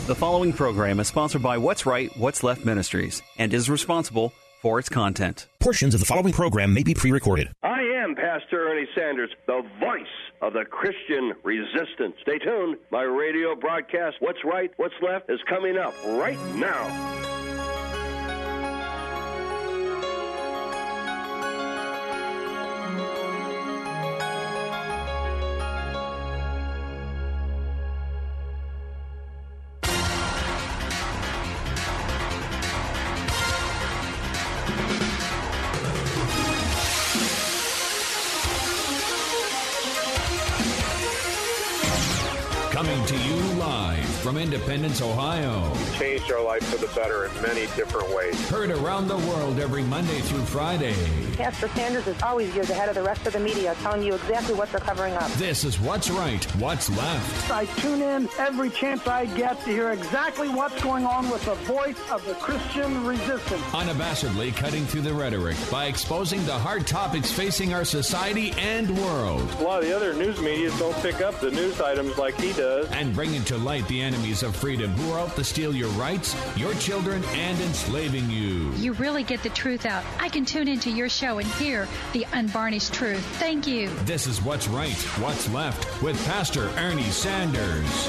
The following program is sponsored by What's Right, What's Left Ministries and is responsible for its content. Portions of the following program may be pre-recorded. I am Pastor Ernie Sanders, the voice of the Christian resistance. Stay tuned. My radio broadcast, What's Right, What's Left, is coming up right now. Coming to you live from Independence, Ohio. Changed our life for the better in many different ways. Heard around the world every Monday through Friday. Pastor Sanders is always years ahead of the rest of the media, telling you exactly what they're covering up. This is What's Right, What's Left. I tune in every chance I get to hear exactly what's going on with the voice of the Christian resistance. Unabashedly cutting through the rhetoric by exposing the hard topics facing our society and world. A lot of the other news media don't pick up the news items like he does. And bringing to light the enemies of freedom who are out to steal your rights, your children, and enslaving you. You really get the truth out. I can tune into your show and hear the unvarnished truth. Thank you. This is What's Right, What's Left with Pastor Ernie Sanders.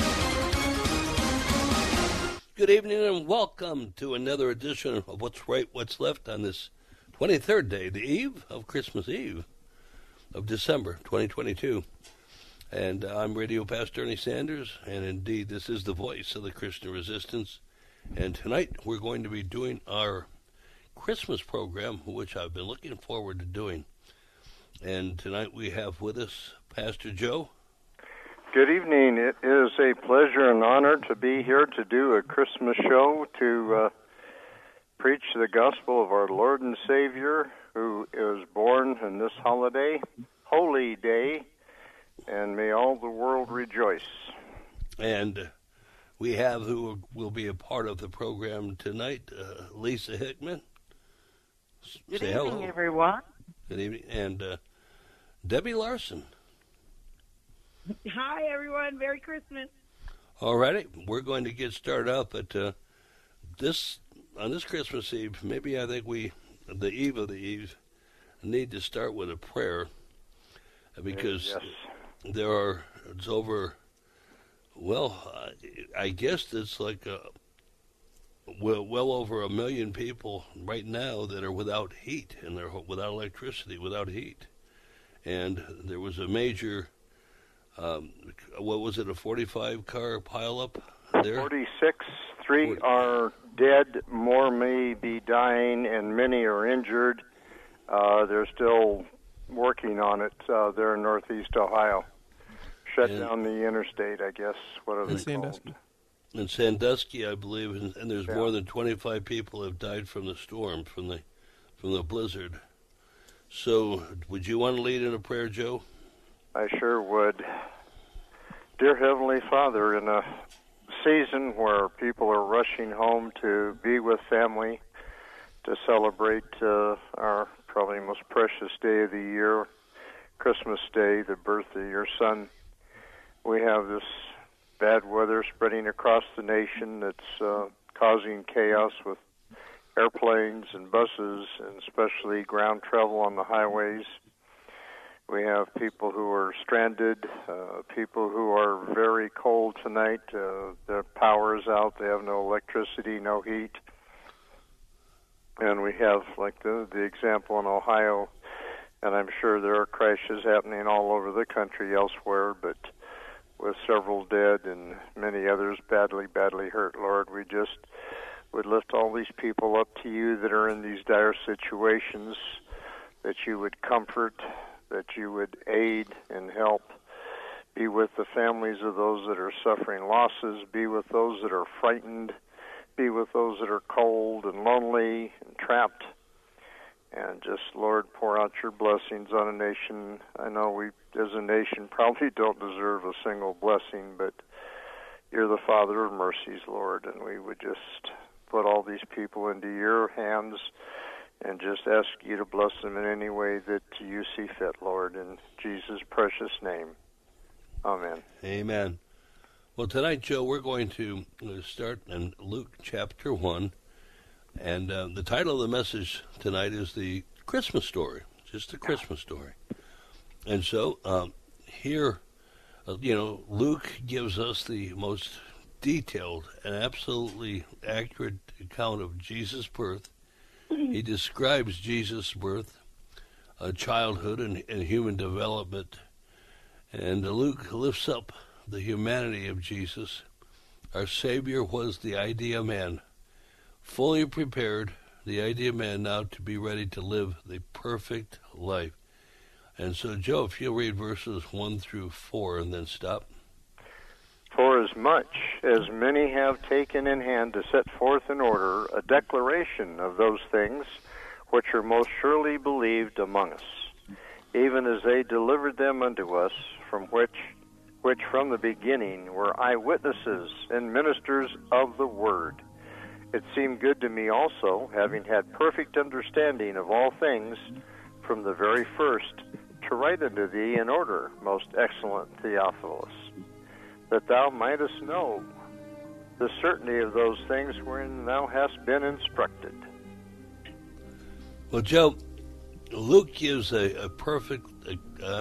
Good evening and welcome to another edition of What's Right, What's Left on this 23rd day, the eve of Christmas Eve of December 2022. And I'm Radio Pastor Ernie Sanders, and indeed this is the voice of the Christian resistance. And tonight we're going to be doing our Christmas program, which I've been looking forward to doing. And tonight we have with us Pastor Joe. Good evening. It is a pleasure and honor to be here to do a Christmas show to preach the gospel of our Lord and Savior, who is born in this holiday, holy day, and may all the world rejoice. And we have, who will be a part of the program tonight, Lisa Hickman. Good evening, everyone. Good evening. And Debbie Larson. Hi, everyone. Merry Christmas. All righty. We're going to get started out, but on this Christmas Eve, maybe I think the eve of the eve, need to start with a prayer, because it's over, I guess it's like well over 1 million people right now that are without heat, and they're without electricity, without heat. And there was a major, a 45-car pileup there? 46. 3 are dead, more may be dying, and many are injured. They're still working on it there in Northeast Ohio. Shut down the interstate, I guess. What are they called? In Sandusky, I believe, and there's more than 25 people have died from the storm, from the blizzard. So, would you want to lead in a prayer, Joe? I sure would. Dear Heavenly Father, in a season where people are rushing home to be with family, to celebrate our probably most precious day of the year, Christmas Day, the birth of your Son, we have this bad weather spreading across the nation that's causing chaos with airplanes and buses, and especially ground travel on the highways. We have people who are stranded, people who are very cold tonight. Their power is out. They have no electricity, no heat. And we have, like the example in Ohio, and I'm sure there are crashes happening all over the country elsewhere, but with several dead and many others badly, badly hurt, Lord, we just would lift all these people up to you that are in these dire situations, that you would comfort, that you would aid and help. Be with the families of those that are suffering losses. Be with those that are frightened. Be with those that are cold and lonely and trapped. And just, Lord, pour out your blessings on a nation. I know we, as a nation, probably don't deserve a single blessing, but you're the Father of mercies, Lord, and we would just put all these people into your hands and just ask you to bless them in any way that you see fit, Lord, in Jesus' precious name. Amen. Amen. Well, tonight, Joe, we're going to start in Luke chapter 1. And the title of the message tonight is The Christmas Story, just the Christmas story. And so here, Luke gives us the most detailed and absolutely accurate account of Jesus' birth. He describes Jesus' birth, childhood, and human development. And Luke lifts up the humanity of Jesus. Our Savior was the idea man, fully prepared, the idea man now to be ready to live the perfect life. And so, Joe, if you'll read verses 1 through 4 and then stop. For as much as many have taken in hand to set forth in order a declaration of those things which are most surely believed among us, even as they delivered them unto us, from which from the beginning were eyewitnesses and ministers of the word. It seemed good to me also, having had perfect understanding of all things from the very first, to write unto thee in order, most excellent Theophilus, that thou mightest know the certainty of those things wherein thou hast been instructed. Well, Joe, Luke gives a perfectly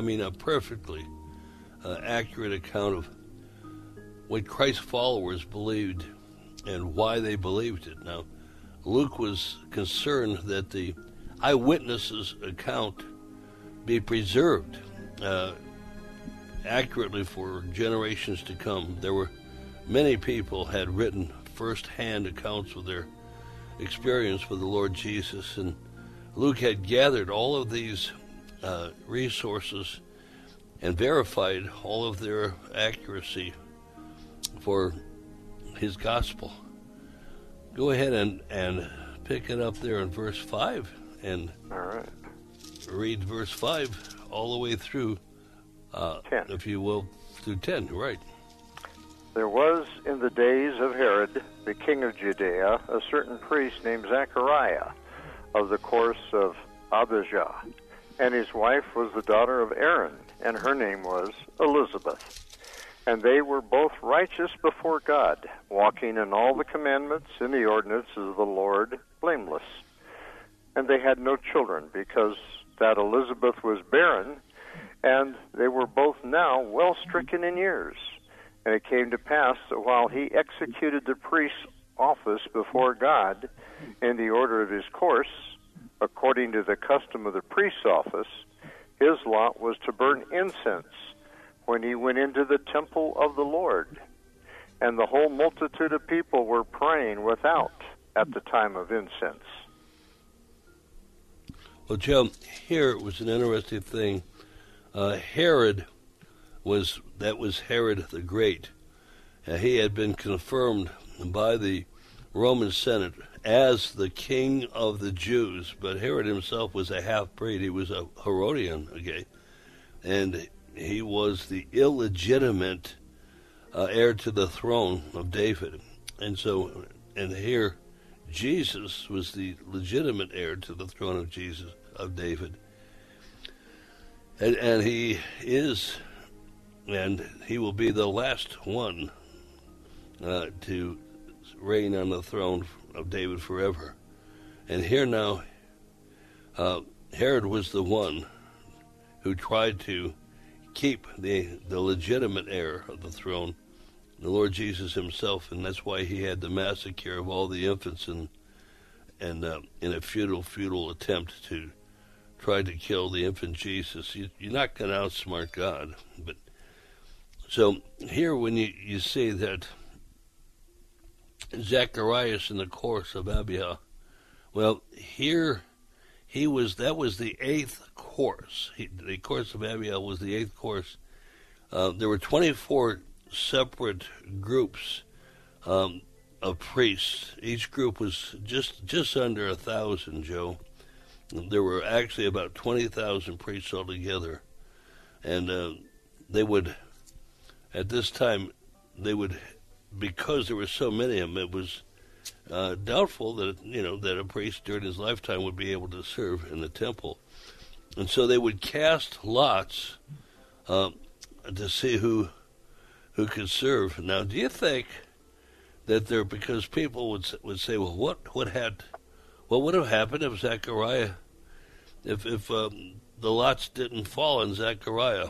accurate account of what Christ's followers believed and why they believed it. Now, Luke was concerned that the eyewitnesses' account be preserved accurately for generations to come. There were many people had written first-hand accounts of their experience with the Lord Jesus, and Luke had gathered all of these resources and verified all of their accuracy for his gospel. Go ahead and pick it up there in verse 5 and all right. Read verse 5 all the way through 10. If you will, through 10, right. There was in the days of Herod, the king of Judea, a certain priest named Zechariah of the course of Abijah, and his wife was the daughter of Aaron, and her name was Elizabeth. And they were both righteous before God, walking in all the commandments and the ordinances of the Lord, blameless. And they had no children, because that Elizabeth was barren, and they were both now well stricken in years. And it came to pass that while he executed the priest's office before God in the order of his course, according to the custom of the priest's office, his lot was to burn incense when he went into the temple of the Lord. And the whole multitude of people were praying without at the time of incense. Well, Joe, here was an interesting thing. Herod was Herod the Great. He had been confirmed by the Roman Senate as the king of the Jews, but Herod himself was a half-breed. He was a Herodian, okay, and he was the illegitimate heir to the throne of David. And here Jesus was the legitimate heir to the throne of David. And he is, and he will be the last one to reign on the throne of David forever. And here now, Herod was the one who tried to keep the legitimate heir of the throne, the Lord Jesus himself, and that's why he had the massacre of all the infants in a futile attempt to try to kill the infant Jesus. You're not going to outsmart God. But so here when you see that Zacharias in the course of Abijah, well, here that was the eighth course. The course of Abijah was the eighth course. There were 24 separate groups of priests. Each group was just under 1,000, Joe. There were actually about 20,000 priests altogether. And they would, at this time, because there were so many of them, it was doubtful that a priest during his lifetime would be able to serve in the temple. And so they would cast lots to see who who could serve. Now, do you think that there, because people would say, well, what would have happened if Zechariah, if the lots didn't fall on Zechariah?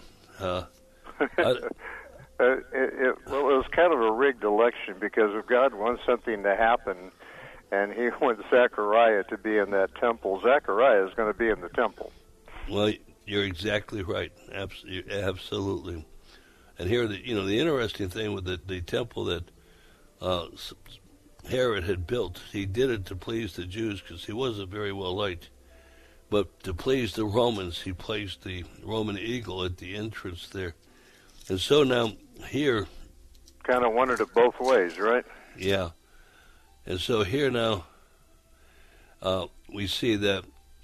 It was kind of a rigged election, because if God wants something to happen and he wants Zechariah to be in that temple, Zechariah is going to be in the temple. Well, you're exactly right. Absolutely. And here, the interesting thing with the temple that Herod had built, he did it to please the Jews because he wasn't very well liked. But to please the Romans, he placed the Roman eagle at the entrance there. And so now here... Kind of wanted it both ways, right? Yeah. And so here now we see that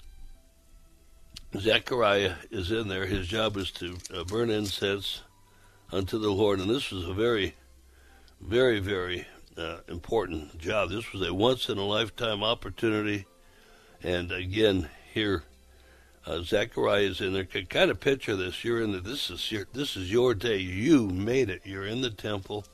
Zechariah is in there. His job is to burn incense unto the Lord. And this was a very, very, very important job. This was a once-in-a-lifetime opportunity. And again, here, Zechariah is in there. Kind of picture this. You're in the. This is your day. You made it. You're in the temple,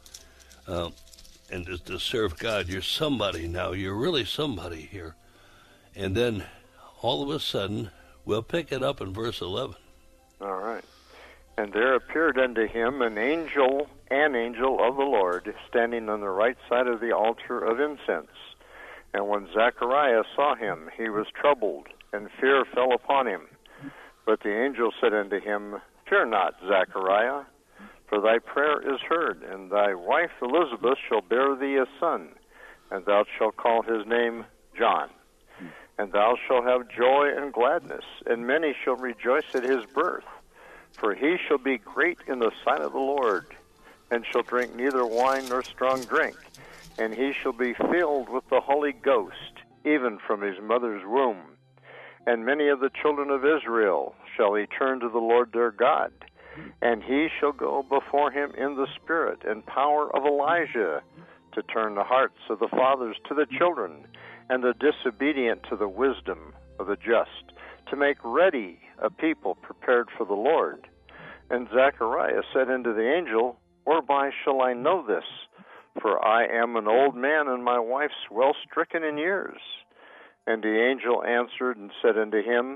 and to serve God. You're somebody now. You're really somebody here. And then, all of a sudden, we'll pick it up in verse 11. All right. And there appeared unto him an angel of the Lord, standing on the right side of the altar of incense. And when Zechariah saw him, he was troubled, and fear fell upon him. But the angel said unto him, Fear not, Zechariah, for thy prayer is heard, and thy wife Elizabeth shall bear thee a son, and thou shalt call his name John. And thou shalt have joy and gladness, and many shall rejoice at his birth. For he shall be great in the sight of the Lord, and shall drink neither wine nor strong drink, and he shall be filled with the Holy Ghost, even from his mother's womb. And many of the children of Israel shall he turn to the Lord their God, and he shall go before him in the spirit and power of Elijah, to turn the hearts of the fathers to the children, and the disobedient to the wisdom of the just, to make ready a people prepared for the Lord. And Zechariah said unto the angel, Whereby shall I know this? For I am an old man, and my wife's well stricken in years. And the angel answered and said unto him,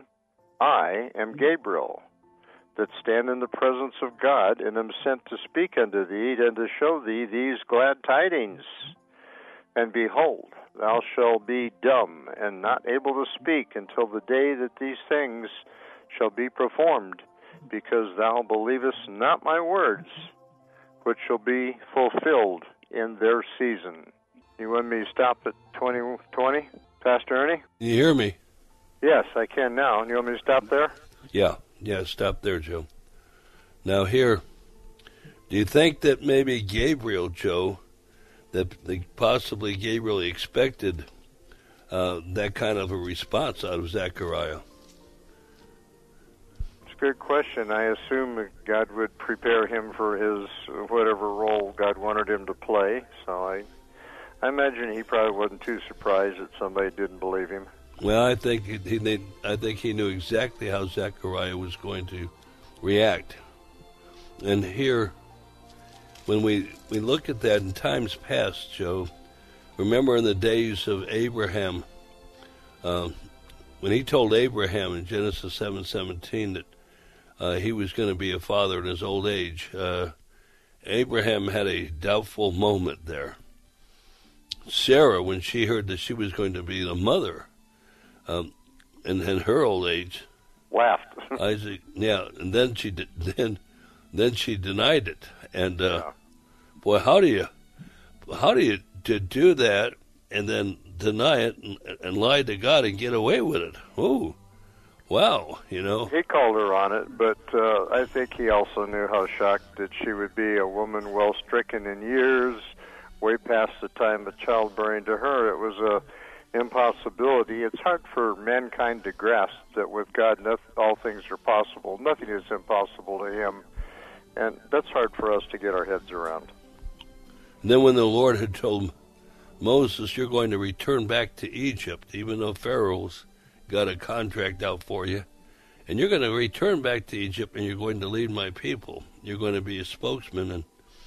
I am Gabriel, that stand in the presence of God, and am sent to speak unto thee, and to show thee these glad tidings. And behold, thou shalt be dumb, and not able to speak, until the day that these things shall be performed, because thou believest not my words, which shall be fulfilled in their season. You want me to stop at 2020, Pastor Ernie? You hear me? Yes, I can now. You want me to stop there? Yeah, stop there, Joe. Now here, do you think that maybe Gabriel, Joe, that possibly Gabriel expected that kind of a response out of Zechariah? It's a good question. I assume that God would prepare him for his whatever role God wanted him to play. So I imagine he probably wasn't too surprised that somebody didn't believe him. Well, I think he knew exactly how Zechariah was going to react. And here, when we look at that in times past, Joe, remember in the days of Abraham, when he told Abraham in Genesis 7:17 that he was going to be a father in his old age, Abraham had a doubtful moment there. Sarah, when she heard that she was going to be the mother in her old age, laughed. Isaac, yeah, and then she denied it. And boy, how do you do that and then deny it and lie to God and get away with it? Oh, wow, you know. He called her on it, but I think he also knew how shocked that she would be, a woman well stricken in years, way past the time of childbearing. To her, it was a impossibility. It's hard for mankind to grasp that with God, all things are possible. Nothing is impossible to him. And that's hard for us to get our heads around. And then when the Lord had told Moses, you're going to return back to Egypt, even though Pharaoh's got a contract out for you, and you're going to return back to Egypt, and you're going to lead my people. You're going to be a spokesman.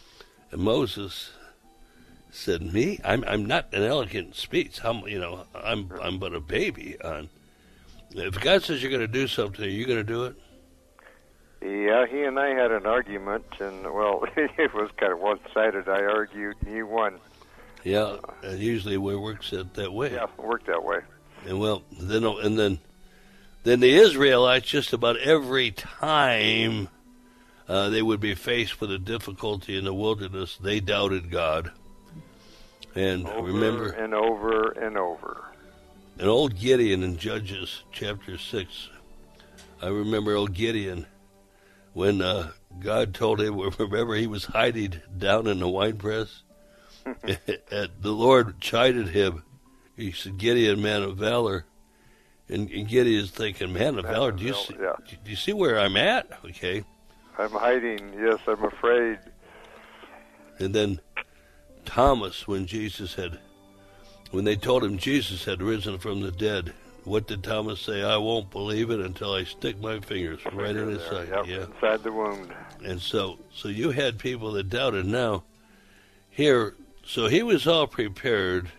And Moses said, "Me? I'm not an elegant speech. I'm but a baby. If God says you're going to do something, are you going to do it?" Yeah, he and I had an argument, and, well, it was kind of one-sided. I argued, and he won. Yeah, and usually it works that way. Yeah, it worked that way. And, well, then the Israelites, just about every time they would be faced with a difficulty in the wilderness, they doubted God. And over and over. And old Gideon in Judges chapter 6, I remember old Gideon when God told him, remember he was hiding down in the winepress, and the Lord chided him. He said, "Gideon, man of valor." And Gideon's thinking, "Man of valor, do you see where I'm at?" Okay. I'm hiding. Yes, I'm afraid. And then Thomas, when they told him Jesus had risen from the dead, what did Thomas say? "I won't believe it until I stick my fingers right in his side." Yep, yeah, inside the wound. And so you had people that doubted. Now, here, so he was all prepared,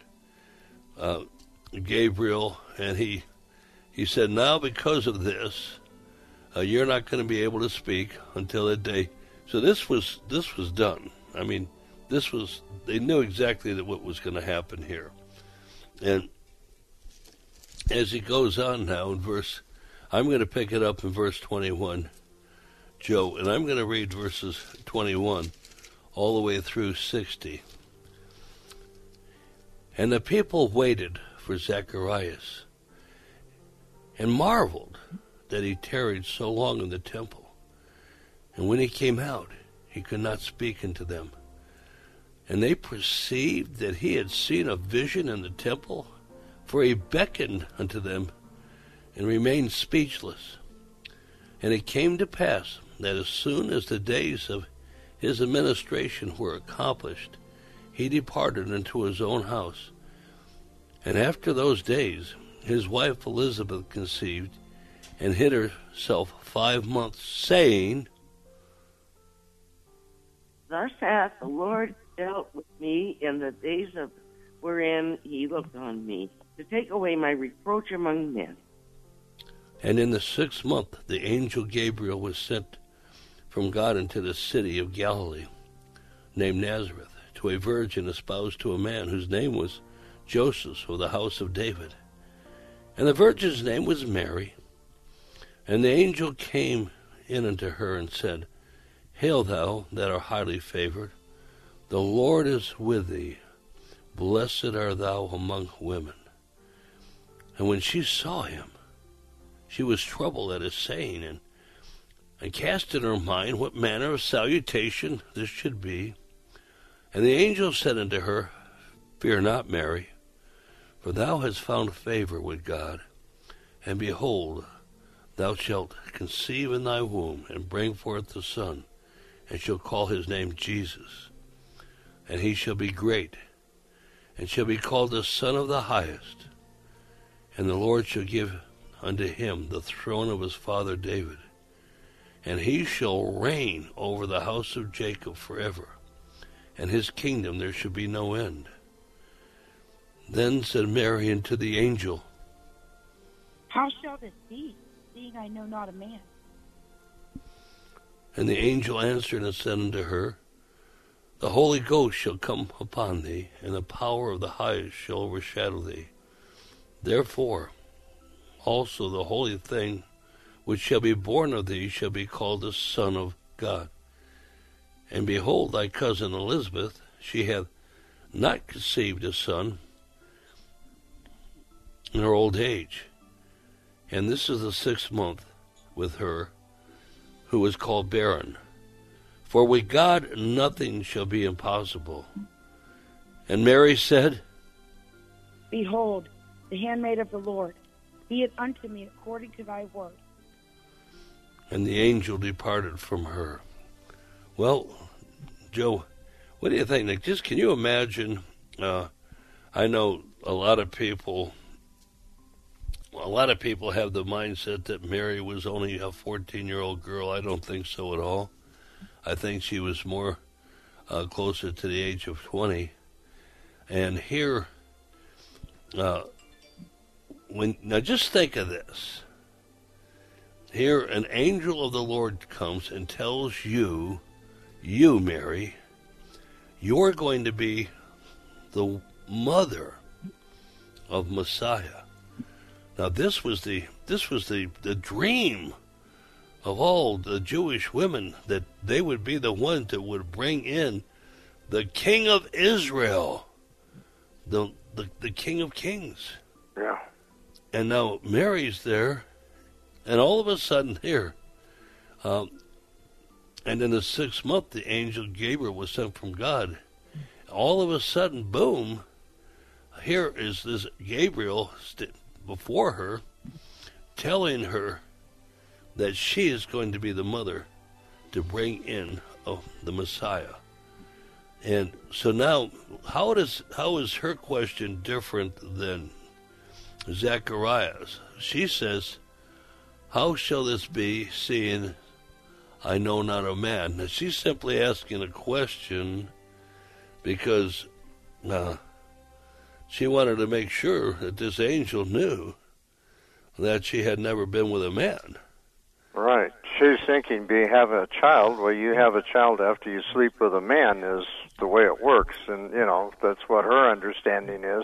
Gabriel, and he said, "Now because of this, you're not going to be able to speak until that day." So this was done. I mean, they knew exactly what was going to happen here. And as he goes on now I'm going to pick it up in verse 21, Joe, and I'm going to read verses 21 all the way through 60. "And the people waited for Zacharias and marveled that he tarried so long in the temple. And when he came out, he could not speak unto them. And they perceived that he had seen a vision in the temple, for he beckoned unto them and remained speechless. And it came to pass that as soon as the days of his administration were accomplished, he departed into his own house. And after those days, his wife Elizabeth conceived and hid herself 5 months, saying, Thus hath the Lord dealt with me in the days wherein he looked on me, to take away my reproach among men. And in the 6th month the angel Gabriel was sent from God into the city of Galilee, named Nazareth, to a virgin espoused to a man whose name was Joseph, of the house of David. And the virgin's name was Mary. And the angel came in unto her and said, Hail thou that art highly favored, the Lord is with thee. Blessed art thou among women. And when she saw him, she was troubled at his saying, and cast in her mind what manner of salutation this should be. And the angel said unto her, Fear not, Mary, for thou hast found favor with God. And behold, thou shalt conceive in thy womb, and bring forth a son, and shall call his name Jesus. And he shall be great, and shall be called the Son of the Highest. And the Lord shall give unto him the throne of his father David. And he shall reign over the house of Jacob forever, and his kingdom there shall be no end. Then said Mary unto the angel, How shall this be, seeing I know not a man? And the angel answered and said unto her, The Holy Ghost shall come upon thee, and the power of the highest shall overshadow thee. Therefore also the holy thing which shall be born of thee shall be called the Son of God. And behold, thy cousin Elizabeth, she hath not conceived a son in her old age. And this is the 6th month with her, who is called barren. For with God nothing shall be impossible. And Mary said, Behold, the handmaid of the Lord, be it unto me according to thy word. And the angel departed from her. Well, Joe, what do you think, Nick? Just can you imagine, I know a lot of people have the mindset that Mary was only a 14-year-old girl. I don't think so at all. I think she was more closer to the age of 20. And here, now just think of this. Here, an angel of the Lord comes and tells you, Mary, you're going to be the mother of Messiah. Now, this was the dream of all the Jewish women, that they would be the ones that would bring in the King of Israel, the King of Kings. Yeah. And now Mary's there, and all of a sudden here, and in the 6th month, the angel Gabriel was sent from God. All of a sudden, boom, here is this Gabriel before her, telling her that she is going to be the mother to bring in the Messiah. And so now, how is her question different than Zechariah's? She says, how shall this be, seeing I know not a man? Now, she's simply asking a question because she wanted to make sure that this angel knew that she had never been with a man. Right. She's thinking, have a child. Well, you have a child after you sleep with a man is the way it works. And, that's what her understanding is.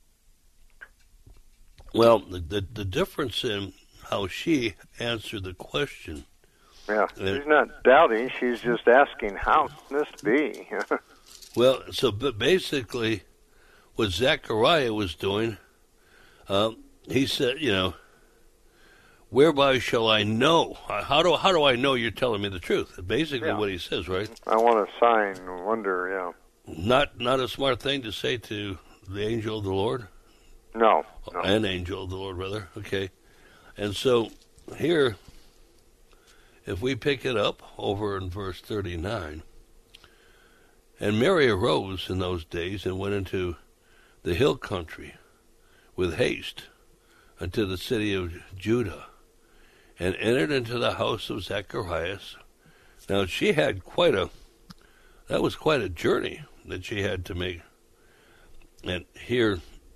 Well, the difference in how she answered the question. Yeah, she's not doubting. She's just asking, how can this be? Well, so basically what Zechariah was doing, he said, whereby shall I know? How do I know you're telling me the truth? Basically what he says, right? I want a sign, wonder, yeah. Not a smart thing to say to the angel of the Lord? No. An angel of the Lord, rather. Okay. And so here, if we pick it up over in verse 39, and Mary arose in those days and went into the hill country with haste unto the city of Judah, and entered into the house of Zacharias. Now she had that was quite a journey that she had to make. And here,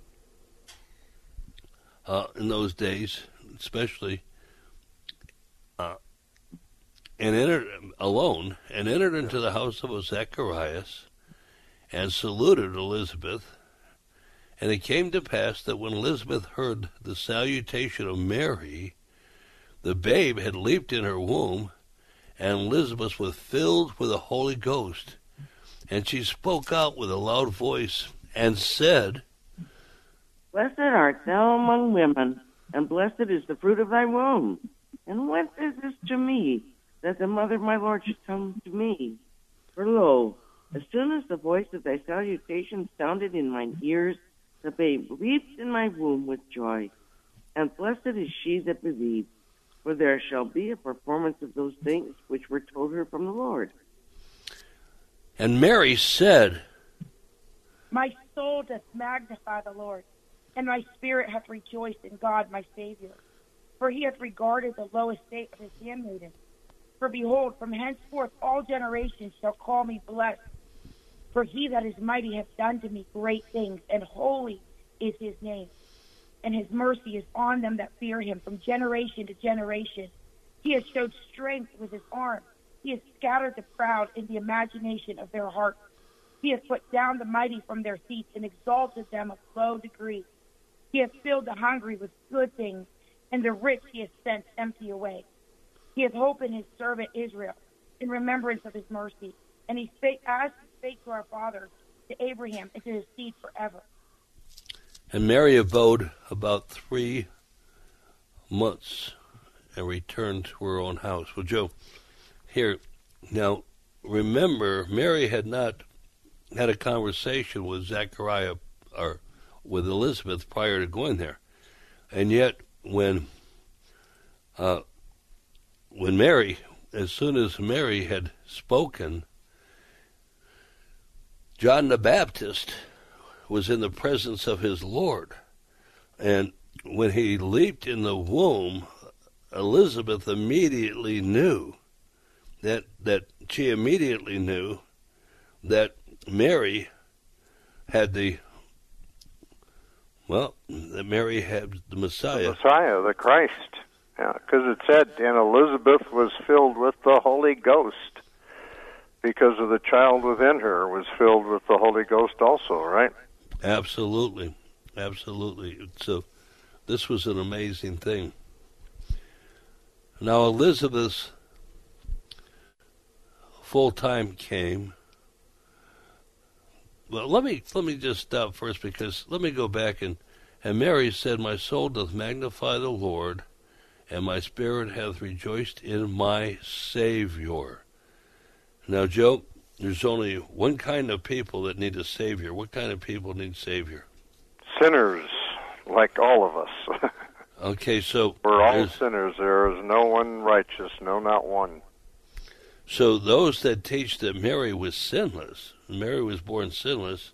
in those days, especially, and entered alone, and entered into the house of Zacharias, and saluted Elizabeth. And it came to pass that when Elizabeth heard the salutation of Mary, the babe had leaped in her womb, and Elizabeth was filled with the Holy Ghost. And she spoke out with a loud voice, and said, Blessed art thou among women, and blessed is the fruit of thy womb. And what is this to me, that the mother of my Lord should come to me? For lo, as soon as the voice of thy salutation sounded in mine ears, the babe leaped in my womb with joy. And blessed is she that believed, for there shall be a performance of those things which were told her from the Lord. And Mary said, My soul doth magnify the Lord, and my spirit hath rejoiced in God my Savior. For he hath regarded the low estate of his handmaiden. For behold, from henceforth all generations shall call me blessed. For he that is mighty hath done to me great things, and holy is his name. And his mercy is on them that fear him from generation to generation. He has showed strength with his arm. He has scattered the proud in the imagination of their hearts. He hath put down the mighty from their seats and exalted them of low degree. He hath filled the hungry with good things, and the rich he hath sent empty away. He hath hope in his servant Israel, in remembrance of his mercy. And he spake as he spake to our fathers, to Abraham, and to his seed forever. And Mary abode about 3 months and returned to her own house. Well, Joe, here, now, remember, Mary had not had a conversation with Zechariah or with Elizabeth prior to going there. And yet, when Mary, as soon as Mary had spoken, John the Baptist was in the presence of his Lord. And when he leaped in the womb, Elizabeth immediately knew that she immediately knew that Mary had that Mary had the Messiah. The Messiah, the Christ. Yeah, because it said, and Elizabeth was filled with the Holy Ghost, because of the child within her was filled with the Holy Ghost also, right? Absolutely. So this was an amazing thing. Now Elizabeth's full time came. Well, let me just stop first, because let me go back and Mary said, "My soul doth magnify the Lord, and my spirit hath rejoiced in my Savior." Now, Joe, there's only one kind of people that need a Savior. What kind of people need Savior? Sinners, like all of us. Okay, so we're all sinners. There is no one righteous, no, not one. So those that teach that Mary was sinless, Mary was born sinless,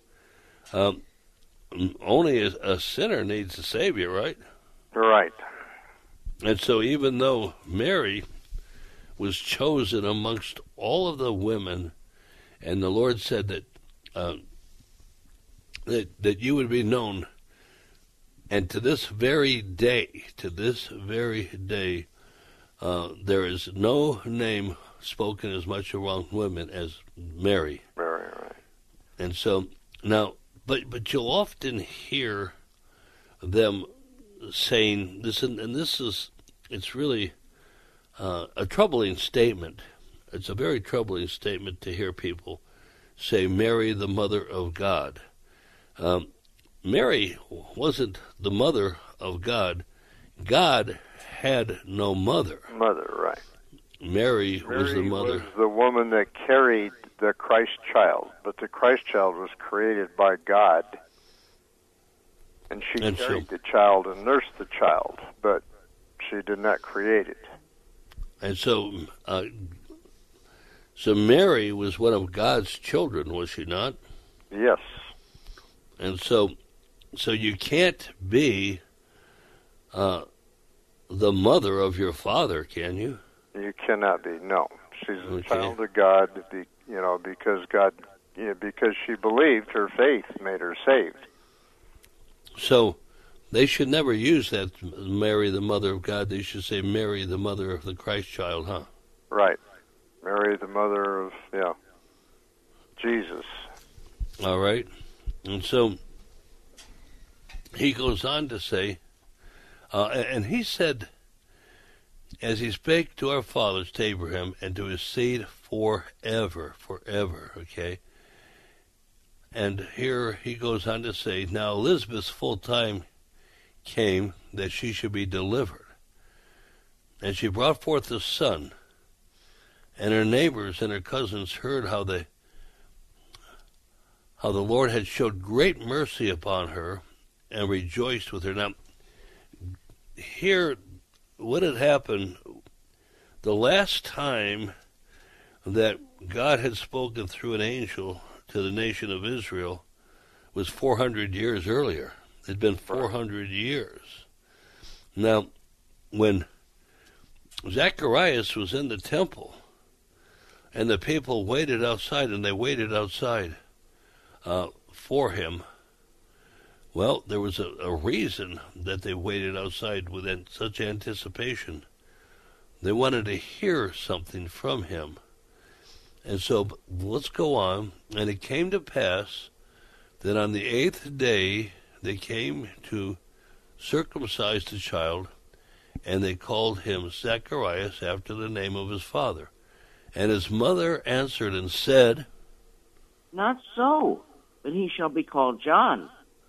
only a sinner needs a Savior, right? Right. And so even though Mary was chosen amongst all of the women, and the Lord said that you would be known, and to this very day, there is no name spoken as much around women as Mary. Mary, right. And so now, but you'll often hear them saying this, and this is, it's really a troubling statement. It's a very troubling statement to hear people say, Mary, the mother of God. Mary wasn't the mother of God. God had no mother. Mother, right. Mary was the mother. Was the woman that carried the Christ child, but the Christ child was created by God, and she carried the child and nursed the child, but she did not create it. And so, so Mary was one of God's children, was she not? Yes. And so you can't be the mother of your father, can you? You cannot be. No, she's a child of God. Because God, because she believed, her faith made her saved. So they should never use that, Mary, the mother of God. They should say Mary, the mother of the Christ child, huh? Right. Mary, the mother of Jesus. All right. And so he goes on to say, and he said, as he spake to our fathers, to Abraham, and to his seed forever, okay? And here he goes on to say, now Elizabeth's full time came that she should be delivered. And she brought forth a son, and her neighbors and her cousins heard how the Lord had showed great mercy upon her, and rejoiced with her. Now, here, what had happened, the last time that God had spoken through an angel to the nation of Israel was 400 years earlier. It had been 400 years. Now, when Zacharias was in the temple, and the people waited outside, and they waited outside for him, well, there was a reason that they waited outside with such anticipation. They wanted to hear something from him. And so let's go on. And it came to pass that on the 8th day they came to circumcise the child, and they called him Zacharias after the name of his father. And his mother answered and said, Not so, but he shall be called John.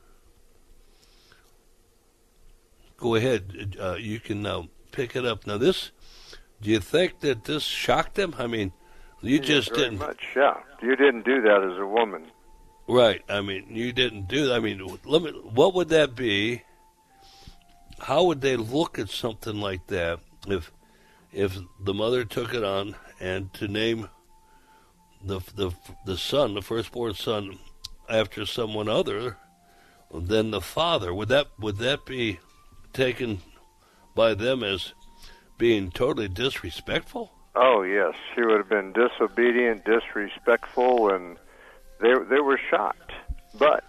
Go ahead. You can now pick it up. Now this, do you think that this shocked them? I mean, you just didn't. Very much, yeah. You didn't do that as a woman. Right. I mean, you didn't do that. I mean, what would that be? How would they look at something like that if the mother took it on and to name the son, the firstborn son, after someone other than the father? Would that be taken by them as being totally disrespectful? Oh, yes. She would have been disobedient, disrespectful, and they were shocked. But,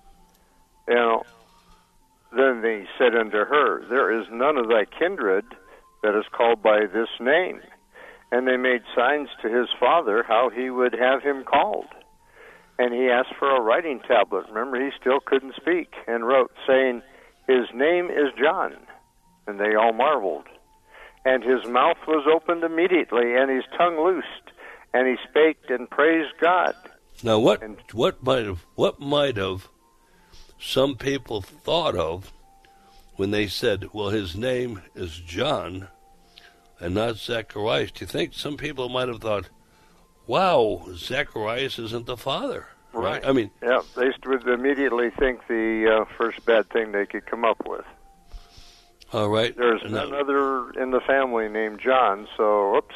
then they said unto her, there is none of thy kindred that is called by this name. And they made signs to his father how he would have him called. And he asked for a writing tablet. Remember, he still couldn't speak, and wrote, saying, his name is John. And they all marveled. And his mouth was opened immediately, and his tongue loosed, and he spake and praised God. Now, what might have some people thought of when they said, well, his name is John and not Zacharias? Do you think some people might have thought, wow, Zacharias isn't the father? Right? I mean, yeah, they would immediately think the first bad thing they could come up with. All right. There's none other in the family named John, so oops.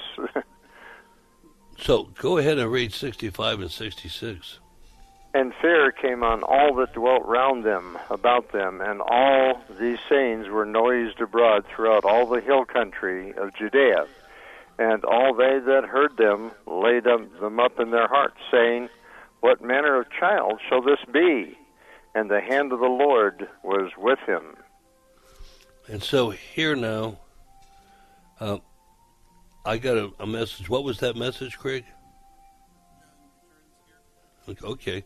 So go ahead and read 65 and 66. And fear came on all that dwelt round them, about them, and all these sayings were noised abroad throughout all the hill country of Judea. And all they that heard them laid them up in their hearts, saying, what manner of child shall this be? And the hand of the Lord was with him. And so here now, I got a message. What was that message, Craig? Okay.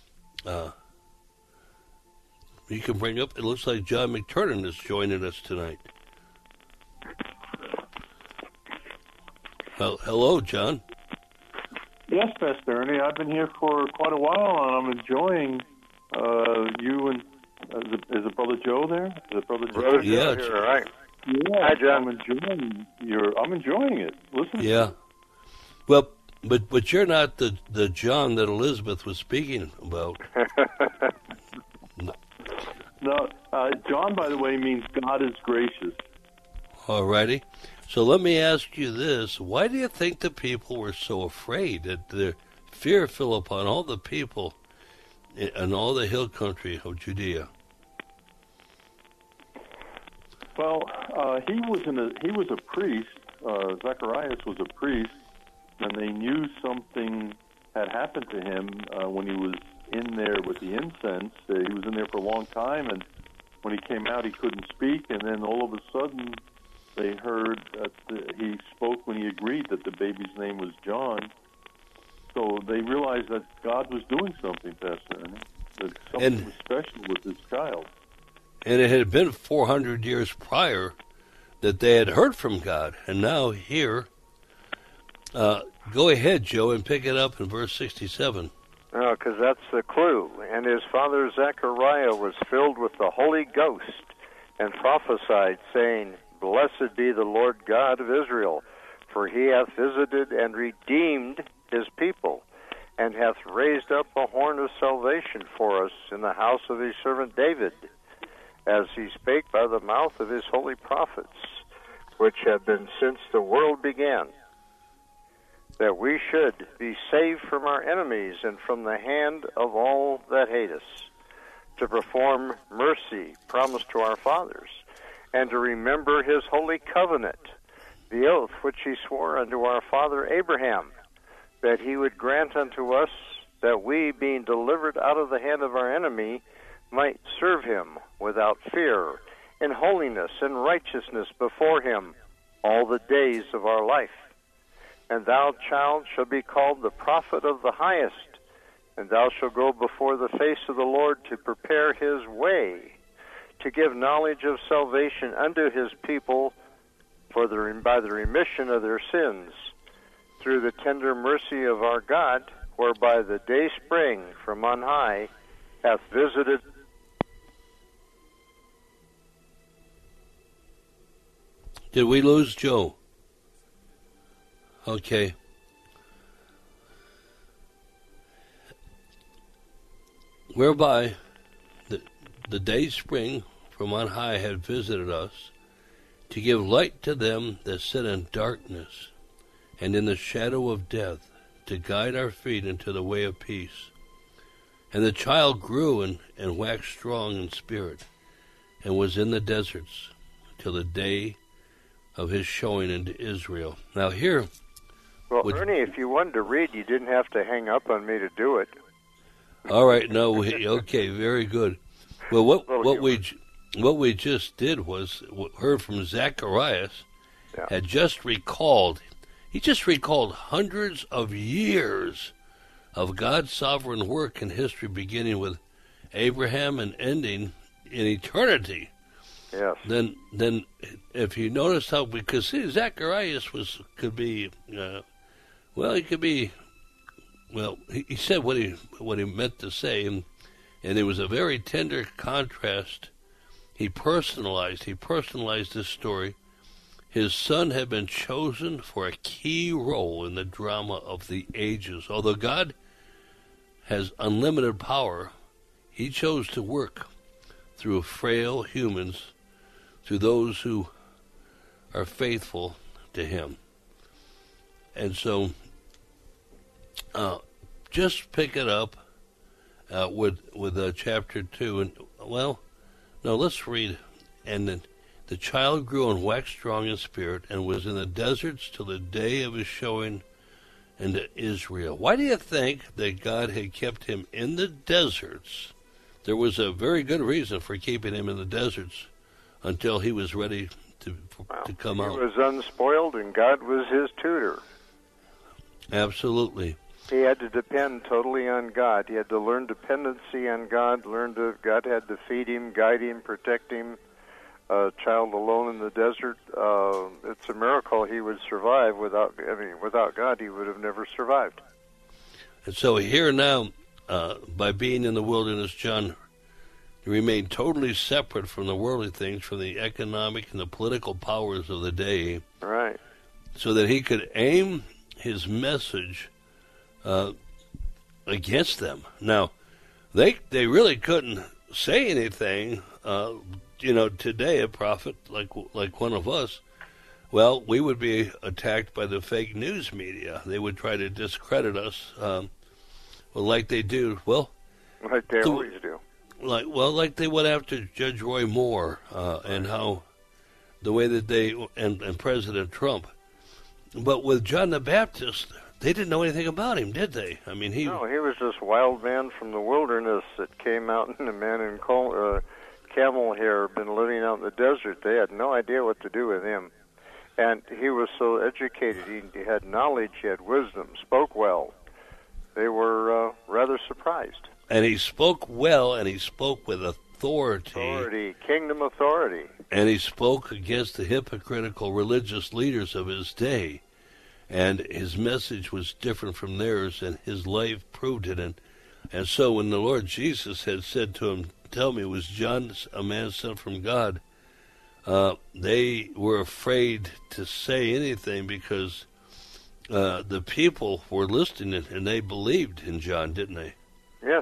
You can bring up, it looks like John McTurnan is joining us tonight. Well, hello, John. Yes, Pastor Ernie. I've been here for quite a while, and I'm enjoying you and is it Brother Joe there? Is it Brother Joe? Brother Joe here, right? Yeah, hi, John. I'm enjoying it. Listen. Yeah. Well, but you're not the John that Elizabeth was speaking about. No, John, by the way, means God is gracious. All righty. So let me ask you this. Why do you think the people were so afraid that the fear fell upon all the people in all the hill country of Judea? Well, he was a priest. Zacharias was a priest, and they knew something had happened to him when he was in there with the incense. He was in there for a long time, and when he came out, he couldn't speak, and then all of a sudden, they heard that he spoke when he agreed that the baby's name was John. So they realized that God was doing something, Pastor Ernie, that something was special with this child. And it had been 400 years prior that they had heard from God. And now here, go ahead, Joe, and pick it up in verse 67. Oh, because that's the clue. And his father Zechariah was filled with the Holy Ghost and prophesied, saying, blessed be the Lord God of Israel, for he hath visited and redeemed his people, and hath raised up a horn of salvation for us in the house of his servant David, as he spake by the mouth of his holy prophets, which have been since the world began, that we should be saved from our enemies and from the hand of all that hate us, to perform mercy promised to our fathers, and to remember his holy covenant, the oath which he swore unto our father Abraham, that he would grant unto us that we, being delivered out of the hand of our enemy, might serve him without fear, in holiness and righteousness before him all the days of our life. And thou, child, shalt be called the prophet of the highest, and thou shalt go before the face of the Lord to prepare his way, to give knowledge of salvation unto his people by the remission of their sins, through the tender mercy of our God, whereby the day spring from on high hath visited. Did we lose Joe? Okay. Whereby the day spring from on high had visited us, to give light to them that sit in darkness and in the shadow of death, to guide our feet into the way of peace. And the child grew and waxed strong in spirit, and was in the deserts till the day of his showing into Israel. Now here... Well, Ernie, if you wanted to read, you didn't have to hang up on me to do it. All right, no, okay, very good. Well, what we just did was heard from Zacharias. Had just recalled. He just recalled hundreds of years of God's sovereign work in history, beginning with Abraham and ending in eternity. Yes. Then, if you notice how, because see, Zacharias could be, he said what he meant to say, and it was a very tender contrast. He personalized this story. His son had been chosen for a key role in the drama of the ages. Although God has unlimited power, he chose to work through frail humans, through those who are faithful to him. And so, just pick it up with chapter 2. And let's read. And then the child grew and waxed strong in spirit, and was in the deserts till the day of his showing into Israel. Why do you think that God had kept him in the deserts? There was a very good reason for keeping him in the deserts until he was ready to come out. He was unspoiled, and God was his tutor. Absolutely. He had to depend totally on God. He had to learn dependency on God. God had to feed him, guide him, protect him. A child alone in the desert. It's a miracle he would survive. Without God, he would have never survived. And so here now, by being in the wilderness, John remained totally separate from the worldly things, from the economic and the political powers of the day. Right. So that he could aim his message against them. Now, they really couldn't say anything. Today, a prophet like one of us, we would be attacked by the fake news media. They would try to discredit us, like they do. Like they always do. Like they went after Judge Roy Moore, and how the way that they and President Trump. But with John the Baptist, they didn't know anything about him, did they? I mean, he was this wild man from the wilderness that came out, and a man in camel hair, been living out in the desert. They had no idea what to do with him. And he was so educated. He had knowledge, he had wisdom, spoke well. They were rather surprised. And he spoke well, and he spoke with authority. Kingdom authority. And he spoke against the hypocritical religious leaders of his day. And his message was different from theirs, and his life proved it. And so when the Lord Jesus had said to him, "Tell me, was John a man sent from God?" They were afraid to say anything because the people were listening, and they believed in John, didn't they? Yes.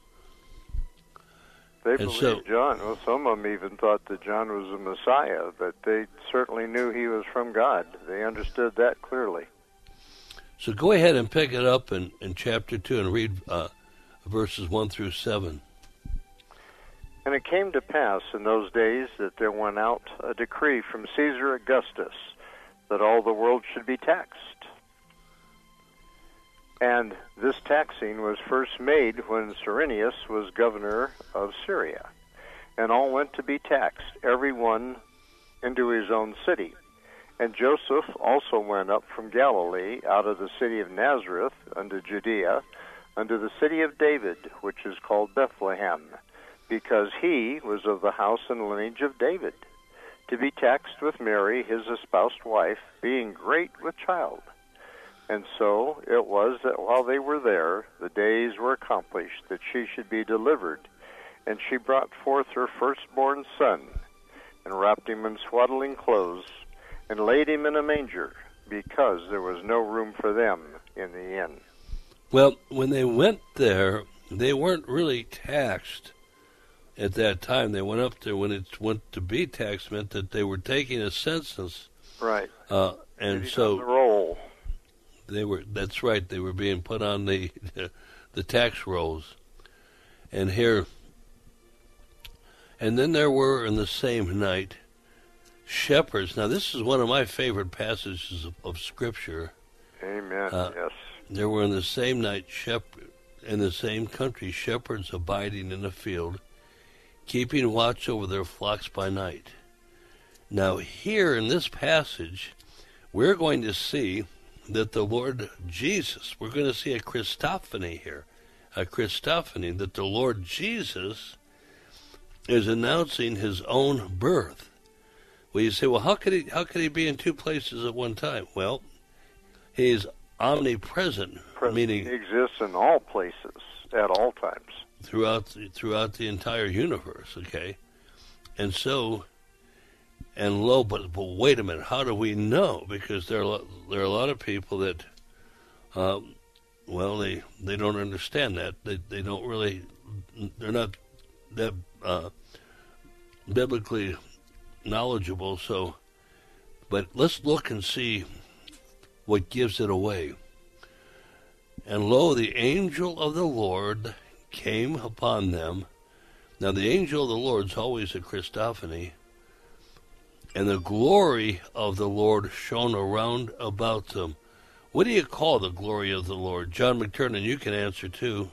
They believed John. Well, some of them even thought that John was the Messiah, but they certainly knew he was from God. They understood that clearly. So go ahead and pick it up in chapter 2 and read verses 1 through 7. And it came to pass in those days that there went out a decree from Caesar Augustus that all the world should be taxed. And this taxing was first made when Cyrenius was governor of Syria. And all went to be taxed, every one into his own city. And Joseph also went up from Galilee out of the city of Nazareth unto Judea, unto the city of David, which is called Bethlehem, because he was of the house and lineage of David, to be taxed with Mary, his espoused wife, being great with child. And so it was that while they were there, the days were accomplished that she should be delivered. And she brought forth her firstborn son, and wrapped him in swaddling clothes, and laid him in a manger, because there was no room for them in the inn. Well, when they went there, they weren't really taxed at that time. They went up there when it went to be taxed, meant that they were taking a census. Right. And so the roll. That's right, they were being put on the tax rolls. And here, and then there were in the same night shepherds. Now this is one of my favorite passages of Scripture. Amen, yes. There were in the same night in the same country shepherds abiding in the field, keeping watch over their flocks by night. Now here in this passage, we're going to see that the Lord Jesus, we're going to see a Christophany here, a Christophany, that the Lord Jesus is announcing his own birth. Well, you say, well, how could he be in two places at one time? Well, he's omnipresent, meaning he exists in all places at all times throughout the entire universe. Okay, and so, and lo, but wait a minute, how do we know? Because there are a lot of people that, well, they don't understand that. They don't really, they're not that biblically knowledgeable. So, but let's look and see what gives it away. And lo, the angel of the Lord came upon them. Now, the angel of the Lord is always a Christophany. And the glory of the Lord shone around about them. What do you call the glory of the Lord? John McTurnan, you can answer too.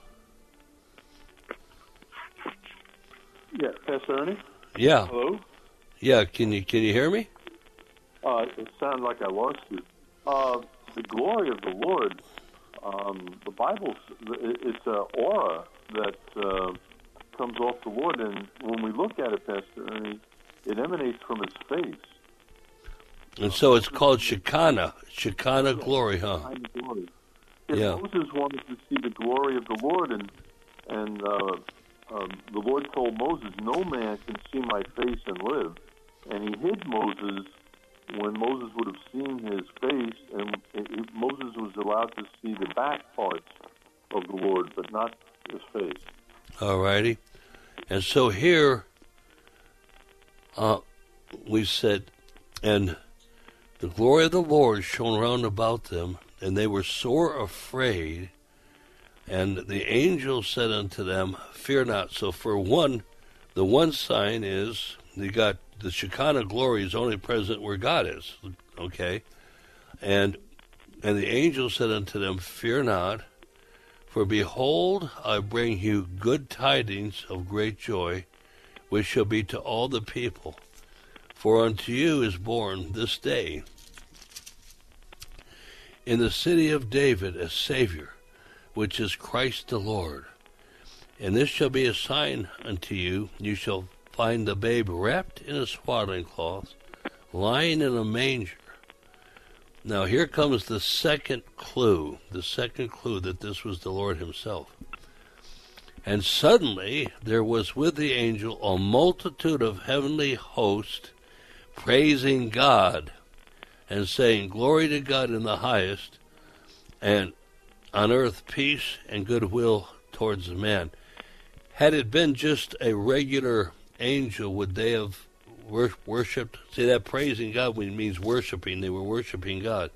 Yeah, Pastor Ernie? Yeah. Hello? Yeah, can you hear me? It sounded like I lost you. The glory of the Lord, the Bible's, it's an aura that comes off the Lord, and when we look at it, Pastor Ernie, it emanates from his face. And so it's called Shekinah glory, huh? Shekinah glory. Yeah. Moses wanted to see the glory of the Lord, and the Lord told Moses, "No man can see my face and live." And he hid Moses when Moses would have seen his face, and Moses was allowed to see the back parts of the Lord, but not his face. All righty. And so here we said, and the glory of the Lord shone round about them, and they were sore afraid. And the angel said unto them, "Fear not." So for one, the one sign is you got the Shekinah glory is only present where God is. Okay? And the angel said unto them, "Fear not, for behold, I bring you good tidings of great joy, which shall be to all the people. For unto you is born this day in the city of David a Savior, which is Christ the Lord. And this shall be a sign unto you. You shall find the babe wrapped in a swaddling cloth, lying in a manger." Now here comes the second clue that this was the Lord himself. "And suddenly there was with the angel a multitude of heavenly hosts, praising God, and saying, Glory to God in the highest, and on earth peace and goodwill towards man." Had it been just a regular angel, would they have worshipped? See, that praising God means worshiping. They were worshiping God.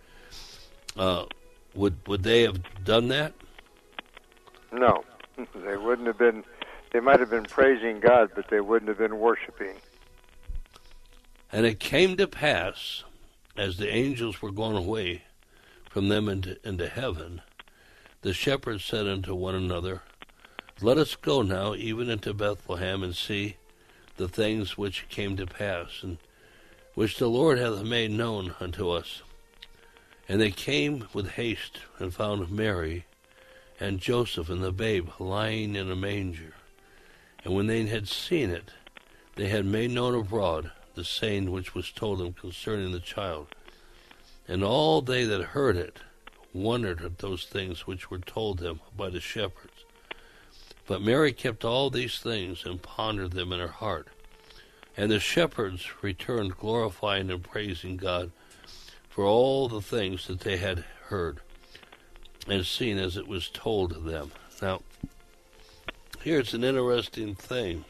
Would they have done that? No, they wouldn't have been. They might have been praising God, but they wouldn't have been worshiping. And it came to pass, as the angels were gone away from them into heaven, the shepherds said unto one another, Let us go now even into Bethlehem, and see the things which came to pass, and which the Lord hath made known unto us. And they came with haste, and found Mary and Joseph and the babe lying in a manger. And when they had seen it, they had made known abroad the saying which was told them concerning the child. And all they that heard it wondered at those things which were told them by the shepherds. But Mary kept all these things, and pondered them in her heart. And the shepherds returned, glorifying and praising God for all the things that they had heard and seen as it was told them. Now, here's an interesting thing.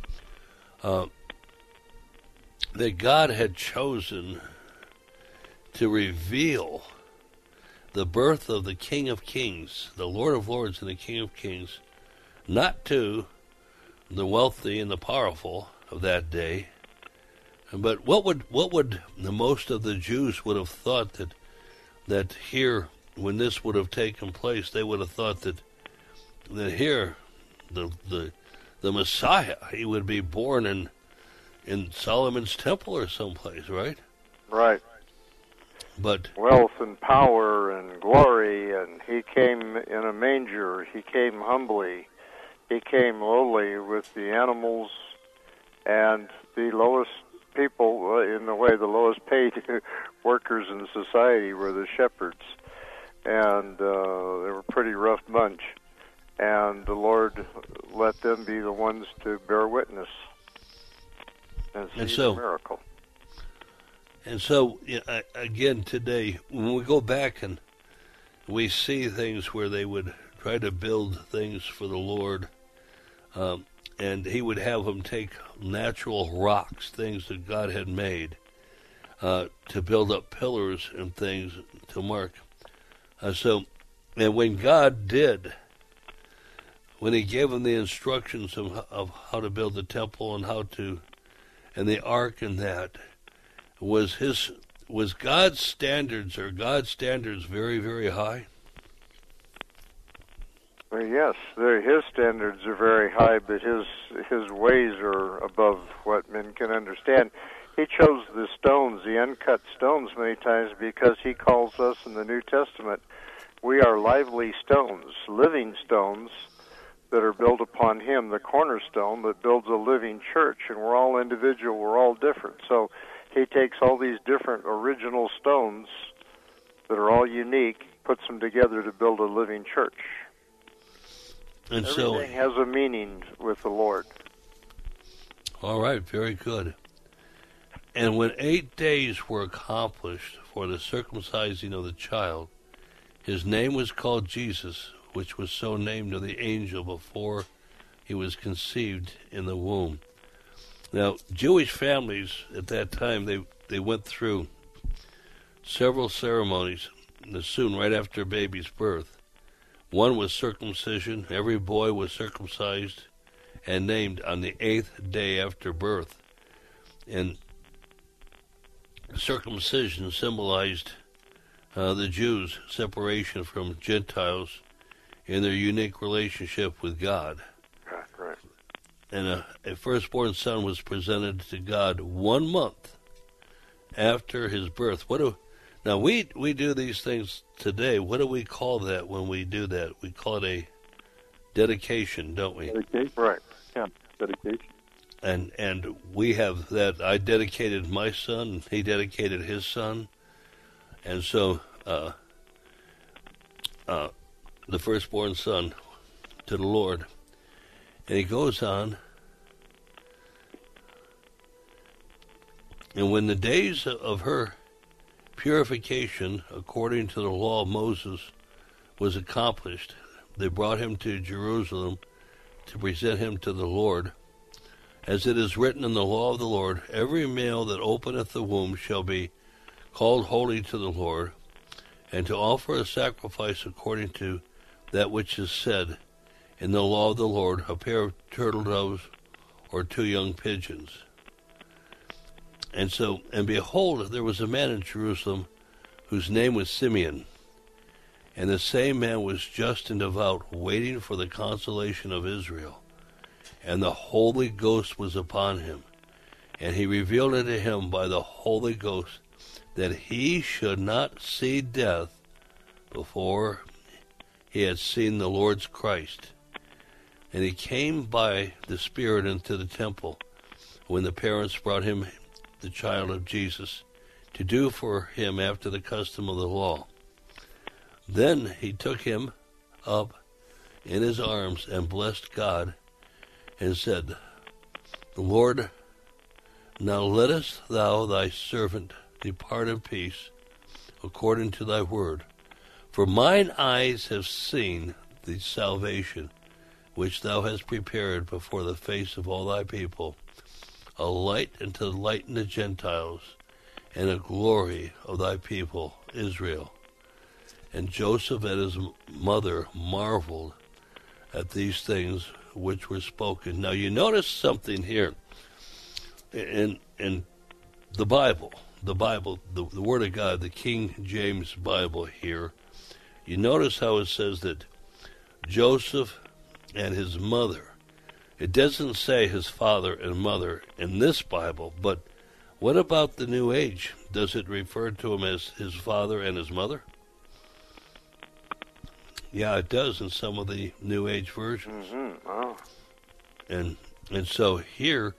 That God had chosen to reveal the birth of the King of Kings, the Lord of Lords and the King of Kings, not to the wealthy and the powerful of that day, but what would the most of the Jews would have thought that here, when this would have taken place, they would have thought that here, the Messiah, he would be born in Solomon's temple or someplace, right? Right. But wealth and power and glory, and he came in a manger. He came humbly. He came lowly with the animals and the lowest people, in a way, the lowest paid workers in society were the shepherds. And they were a pretty rough bunch. And the Lord let them be the ones to bear witness and see the miracle. And so, again, today, when we go back and we see things where they would try to build things for the Lord, and he would have them take natural rocks, things that God had made, to build up pillars and things to mark. And when God did, when he gave them the instructions of how to build the temple and the ark and that, was God's standards very, very high? Well, yes, his standards are very high, but his ways are above what men can understand. He chose the stones, the uncut stones, many times because he calls us in the New Testament, we are lively stones, living stones that are built upon him, the cornerstone that builds a living church, and we're all individual, we're all different. So he takes all these different original stones that are all unique, puts them together to build a living church. And everything has a meaning with the Lord. All right, very good. And when 8 days were accomplished for the circumcising of the child, his name was called Jesus, which was so named of the angel before he was conceived in the womb. Now, Jewish families at that time, they went through several ceremonies soon right after a baby's birth. One was circumcision. Every boy was circumcised and named on the 8th day after birth. And circumcision symbolized the Jews' separation from Gentiles in their unique relationship with God. Right. And a firstborn son was presented to God 1 month after his birth. Now we do these things today. What do we call that when we do that? We call it a dedication, don't we? Dedication. Right. Yeah, dedication. And we have that. I dedicated my son. He dedicated his son. And so the firstborn son to the Lord. And he goes on. And when the days of her purification, according to the law of Moses, was accomplished, they brought him to Jerusalem to present him to the Lord. As it is written in the law of the Lord, every male that openeth the womb shall be called holy to the Lord, and to offer a sacrifice according to that which is said in the law of the Lord, a pair of turtle doves or 2 young pigeons. And behold, there was a man in Jerusalem whose name was Simeon, and the same man was just and devout, waiting for the consolation of Israel. And the Holy Ghost was upon him, and he revealed unto him by the Holy Ghost that he should not see death before he had seen the Lord's Christ. And he came by the Spirit into the temple when the parents brought him the child of Jesus to do for him after the custom of the law. Then he took him up in his arms and blessed God and said, Lord, now lettest thou thy servant depart in peace according to thy word. For mine eyes have seen the salvation which thou hast prepared before the face of all thy people, a light unto lighten the Gentiles, and a glory of thy people Israel. And Joseph and his mother marveled at these things which were spoken. Now you notice something here in the Bible, the Word of God, the King James Bible here. You notice how it says that Joseph and his mother. It doesn't say his father and mother in this Bible, but what about the New Age? Does it refer to him as his father and his mother? Yeah, it does in some of the New Age versions. Mm-hmm. Oh. And so here,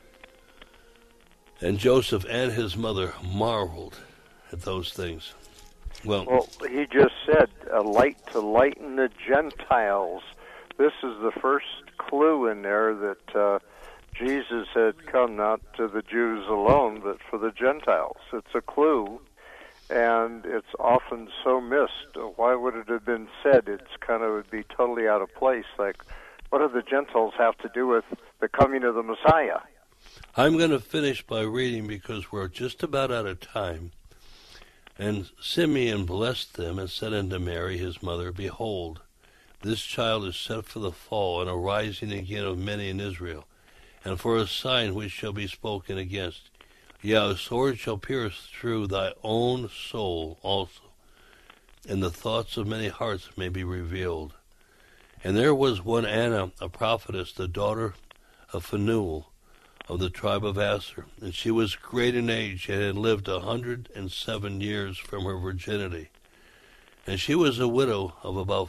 and Joseph and his mother marveled at those things. Well, he just said, a light to lighten the Gentiles. This is the first clue in there that Jesus had come not to the Jews alone, but for the Gentiles. It's a clue, and it's often so missed. Why would it have been said? It's kind of would be totally out of place. Like, what do the Gentiles have to do with the coming of the Messiah? I'm going to finish by reading because we're just about out of time. And Simeon blessed them and said unto Mary his mother, Behold, this child is set for the fall and a rising again of many in Israel, and for a sign which shall be spoken against. Yea, a sword shall pierce through thy own soul also, and the thoughts of many hearts may be revealed. And there was one Anna, a prophetess, the daughter of Phanuel, of the tribe of Aser, and she was great in age, and had lived 107 years from her virginity. And she was a widow of about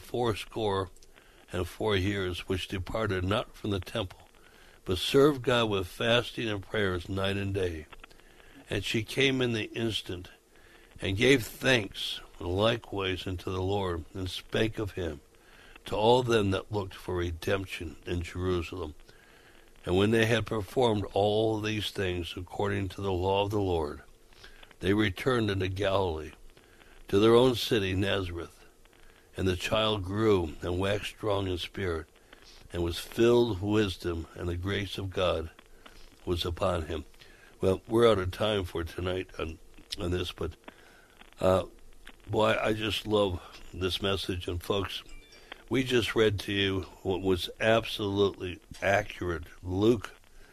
84 years, which departed not from the temple, but served God with fasting and prayers night and day. And she came in the instant, and gave thanks likewise unto the Lord, and spake of him to all them that looked for redemption in Jerusalem. And when they had performed all these things according to the law of the Lord, they returned into Galilee, to their own city Nazareth. And the child grew and waxed strong in spirit, and was filled with wisdom, and the grace of God was upon him. Well, we're out of time for tonight on this, but boy, I just love this message. And folks, we just read to you what was absolutely accurate. Luke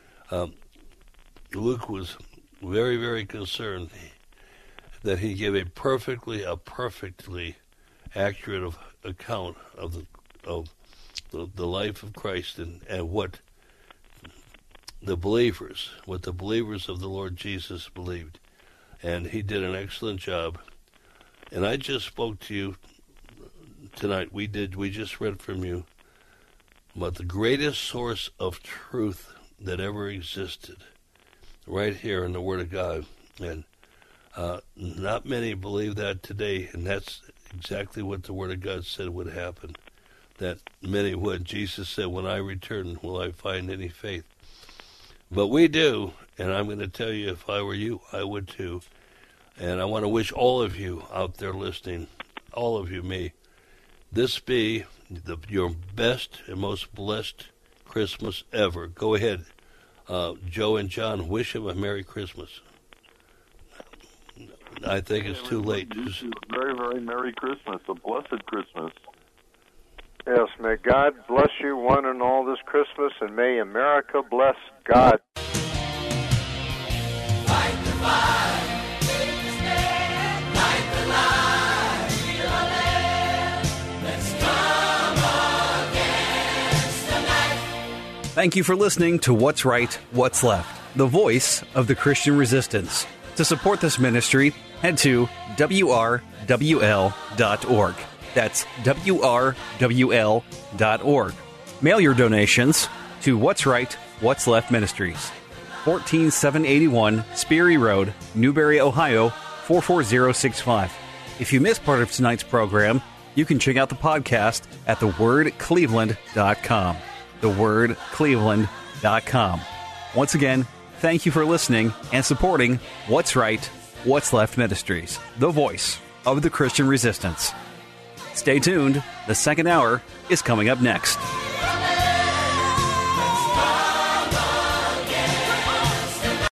was very, very concerned that he gave a perfectly accurate account of the life of Christ and what the believers of the Lord Jesus believed. And he did an excellent job. And I just spoke to you tonight. We just read from you about the greatest source of truth that ever existed, right here in the Word of God. And not many believe that today, and that's exactly what the Word of God said would happen, that many would. Jesus said, when I return, will I find any faith? But we do, and I'm going to tell you, if I were you, I would too. And I want to wish all of you out there listening, all of you, may this be your best and most blessed Christmas ever. Go ahead, Joe and John, wish him a Merry Christmas. I think it's too late. Very, very Merry Christmas, a blessed Christmas. Yes, may God bless you one and all this Christmas, and may America bless God. Fight the fight, take the stand, light the light, feel the land. Let's come against the night. Thank you for listening to What's Right, What's Left, the voice of the Christian resistance. To support this ministry, head to WRWL.org. That's WRWL.org. Mail your donations to What's Right, What's Left Ministries, 14781 Sperry Road, Newberry, Ohio, 44065. If you missed part of tonight's program, you can check out the podcast at thewordcleveland.com. Thewordcleveland.com. Once again, thank you for listening and supporting What's Right, What's Left Ministries, the voice of the Christian resistance. Stay tuned. The second hour is coming up next.